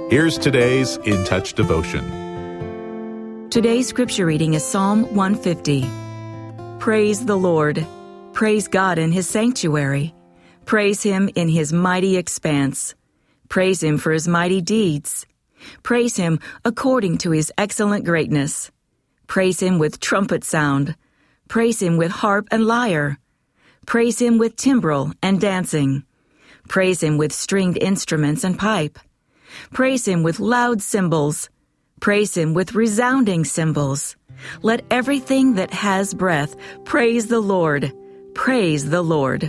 Here's today's In Touch devotion. Today's scripture reading is Psalm 150. Praise the Lord. Praise God in His sanctuary. Praise Him in His mighty expanse. Praise Him for His mighty deeds. Praise Him according to His excellent greatness. Praise Him with trumpet sound. Praise Him with harp and lyre. Praise Him with timbrel and dancing. Praise Him with stringed instruments and pipe. Praise Him with loud cymbals. Praise Him with resounding cymbals. Let everything that has breath praise the Lord. Praise the Lord.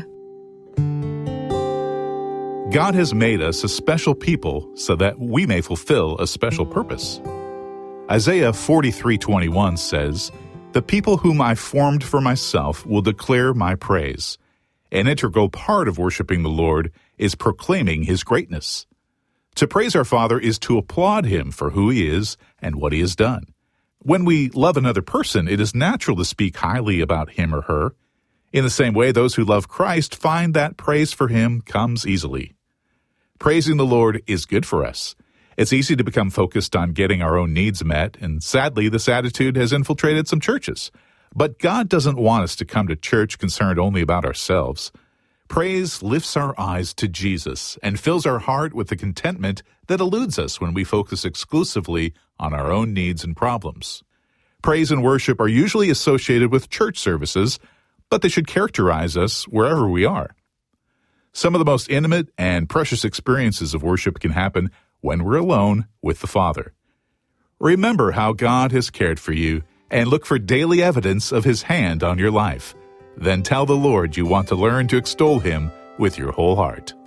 God has made us a special people so that we may fulfill a special purpose. Isaiah 43:21 says, "The people whom I formed for myself will declare my praise." An integral part of worshiping the Lord is proclaiming His greatness. To praise our Father is to applaud Him for who He is and what He has done. When we love another person, it is natural to speak highly about him or her. In the same way, those who love Christ find that praise for Him comes easily. Praising the Lord is good for us. It's easy to become focused on getting our own needs met, and sadly, this attitude has infiltrated some churches. But God doesn't want us to come to church concerned only about ourselves. Praise lifts our eyes to Jesus and fills our heart with the contentment that eludes us when we focus exclusively on our own needs and problems. Praise and worship are usually associated with church services, but they should characterize us wherever we are. Some of the most intimate and precious experiences of worship can happen when we're alone with the Father. Remember how God has cared for you and look for daily evidence of His hand on your life. Then tell the Lord you want to learn to extol Him with your whole heart.